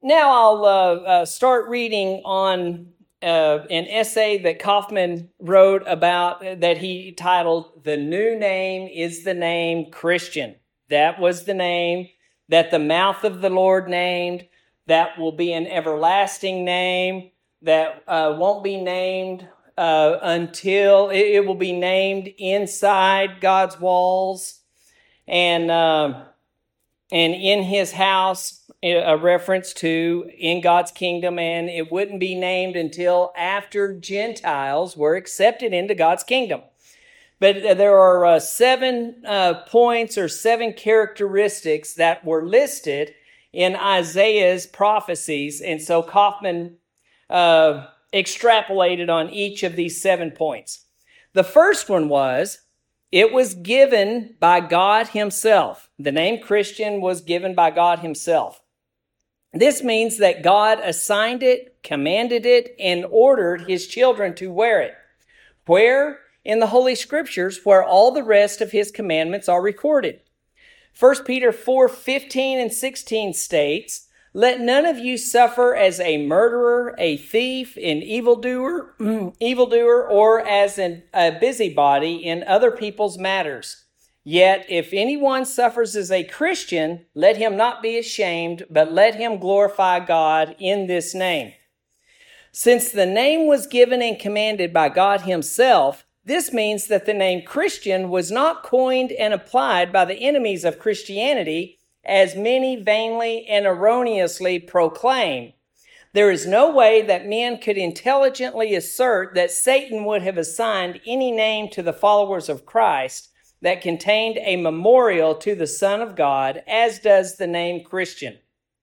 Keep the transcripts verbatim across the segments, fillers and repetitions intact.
now I'll uh, uh, start reading on uh, an essay that Kaufman wrote about uh, that he titled, "The New Name is the Name Christian." That was the name that the mouth of the Lord named. That will be an everlasting name that uh, won't be named uh, until it, it will be named inside God's walls and uh, and in his house, a reference to in God's kingdom, and it wouldn't be named until after Gentiles were accepted into God's kingdom. But there are uh, seven uh, points or seven characteristics that were listed in Isaiah's prophecies, and so Kaufman uh, extrapolated on each of these seven points. The first one was, it was given by God himself. The name Christian was given by God himself. This means that God assigned it, commanded it, and ordered his children to wear it. Where? In the Holy Scriptures, where all the rest of his commandments are recorded. First Peter four fifteen and sixteen states, "Let none of you suffer as a murderer, a thief, an evildoer, evildoer, or as an, a busybody in other people's matters. Yet if anyone suffers as a Christian, let him not be ashamed, but let him glorify God in this name." Since the name was given and commanded by God himself, this means that the name Christian was not coined and applied by the enemies of Christianity, as many vainly and erroneously proclaim. There is no way that men could intelligently assert that Satan would have assigned any name to the followers of Christ that contained a memorial to the Son of God, as does the name Christian.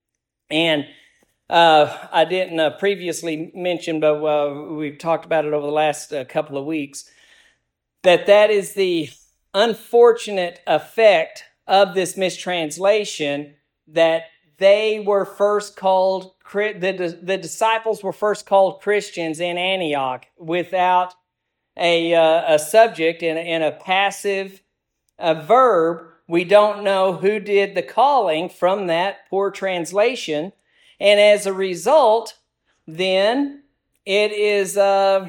And uh, I didn't uh, previously mention, but uh, we've talked about it over the last uh, couple of weeks, that that is the unfortunate effect of this mistranslation, that they were first called, the, the disciples were first called Christians in Antioch without a, uh, a subject and, and a passive a verb. We don't know who did the calling from that poor translation. And as a result, then it is uh,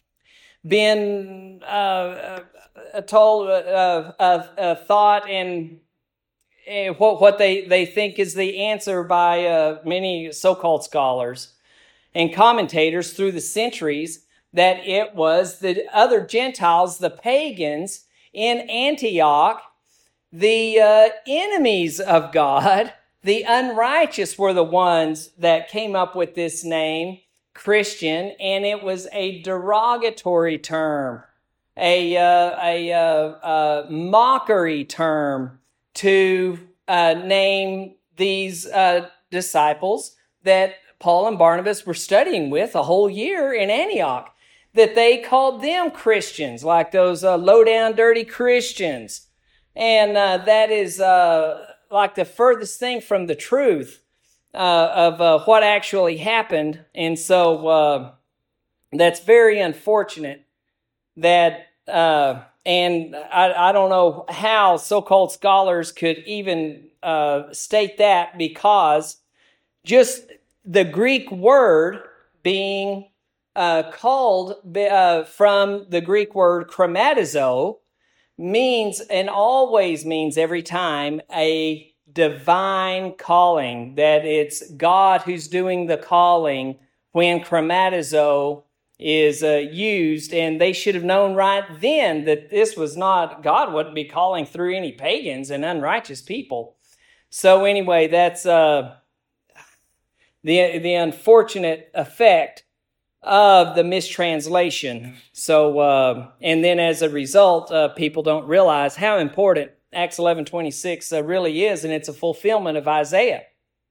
been uh, uh, told, uh, uh, uh, thought, and uh, what, what they, they think is the answer by uh, many so-called scholars and commentators through the centuries, that it was the other Gentiles, the pagans in Antioch, the uh, enemies of God, the unrighteous, were the ones that came up with this name, Christian, and it was a derogatory term, a, uh, a uh, uh, mockery term to uh, name these uh, disciples that Paul and Barnabas were studying with a whole year in Antioch, that they called them Christians, like those uh, low-down, dirty Christians. And uh, that is uh, like the furthest thing from the truth uh, of uh, what actually happened. And so uh, that's very unfortunate that, uh, and I, I don't know how so-called scholars could even uh, state that, because just the Greek word being uh, called uh, from the Greek word chromatizo means, and always means every time, a divine calling, that it's God who's doing the calling when chromatizo is uh, used. And they should have known right then that this was not, God wouldn't be calling through any pagans and unrighteous people. So anyway, that's uh, the the unfortunate effect of the mistranslation. So, uh, and then as a result, uh, people don't realize how important Acts eleven twenty-six uh, really is, and it's a fulfillment of Isaiah.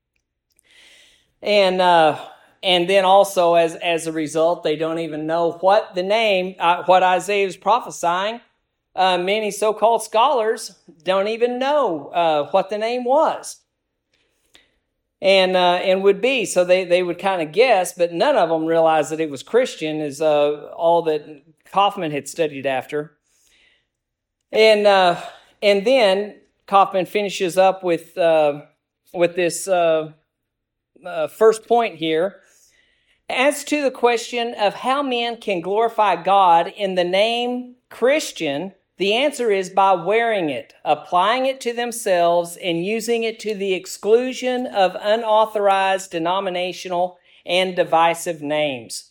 And uh, and then also, as as a result, they don't even know what the name, uh, what Isaiah is prophesying. Uh, many so-called scholars don't even know uh, what the name was. And uh, and would be, so they, they would kind of guess, but none of them realized that it was Christian, is uh, all that Kaufman had studied after. And uh, and then Kaufman finishes up with uh, with this uh, uh, first point here. As to the question of how men can glorify God in the name Christian, the answer is by wearing it, applying it to themselves, and using it to the exclusion of unauthorized denominational and divisive names.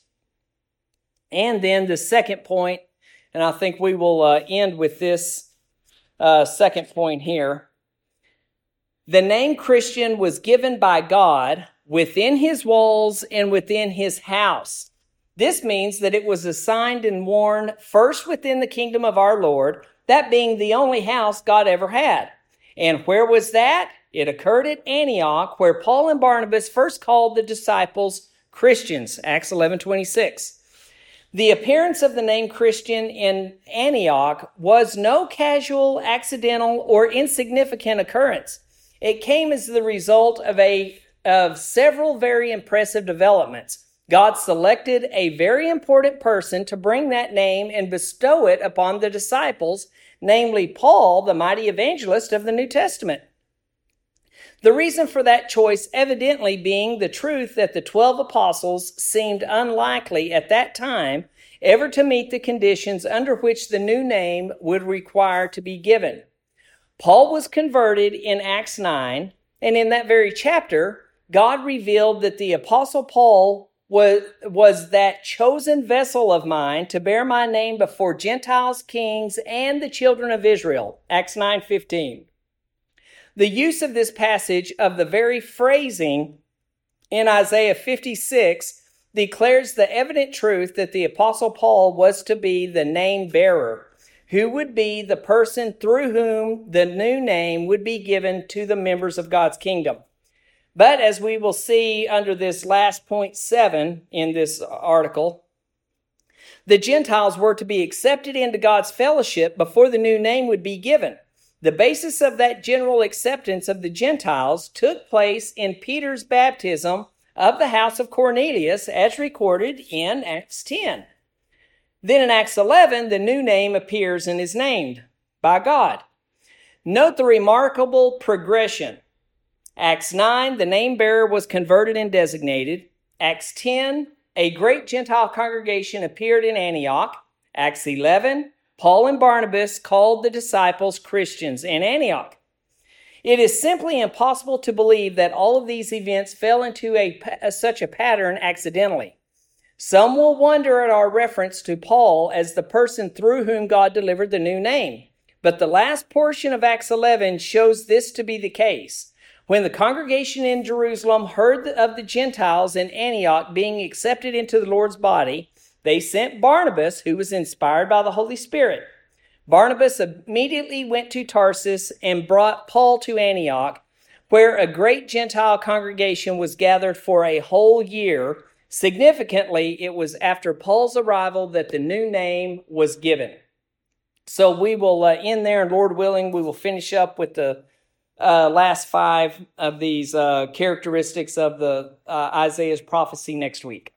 And then the second point, and I think we will uh, end with this uh, second point here. The name Christian was given by God within his walls and within his house. This means that it was assigned and worn first within the kingdom of our Lord, that being the only house God ever had. And where was that? It occurred at Antioch, where Paul and Barnabas first called the disciples Christians, Acts eleven twenty-six. The appearance of the name Christian in Antioch was no casual, accidental, or insignificant occurrence. It came as the result of a of several very impressive developments. God selected a very important person to bring that name and bestow it upon the disciples, namely Paul, the mighty evangelist of the New Testament. The reason for that choice evidently being the truth that the twelve apostles seemed unlikely at that time ever to meet the conditions under which the new name would require to be given. Paul was converted in Acts nine, and in that very chapter, God revealed that the Apostle Paul was, was that chosen vessel of mine to bear my name before Gentiles, kings, and the children of Israel. Acts nine fifteen. The use of this passage of the very phrasing in Isaiah fifty-six declares the evident truth that the Apostle Paul was to be the name bearer, who would be the person through whom the new name would be given to the members of God's kingdom. But as we will see under this last point seven in this article, the Gentiles were to be accepted into God's fellowship before the new name would be given. The basis of that general acceptance of the Gentiles took place in Peter's baptism of the house of Cornelius, as recorded in Acts ten. Then in Acts eleven, the new name appears and is named by God. Note the remarkable progression. Acts nine, the name bearer was converted and designated. Acts ten, a great Gentile congregation appeared in Antioch. Acts eleven, Paul and Barnabas called the disciples Christians in Antioch. It is simply impossible to believe that all of these events fell into a, a, such a pattern accidentally. Some will wonder at our reference to Paul as the person through whom God delivered the new name. But the last portion of Acts eleven shows this to be the case. When the congregation in Jerusalem heard of the Gentiles in Antioch being accepted into the Lord's body, they sent Barnabas, who was inspired by the Holy Spirit. Barnabas immediately went to Tarsus and brought Paul to Antioch, where a great Gentile congregation was gathered for a whole year. Significantly, it was after Paul's arrival that the new name was given. So we will uh, end there, and Lord willing, we will finish up with the Uh, last five of these uh, characteristics of the uh, Isaiah's prophecy next week.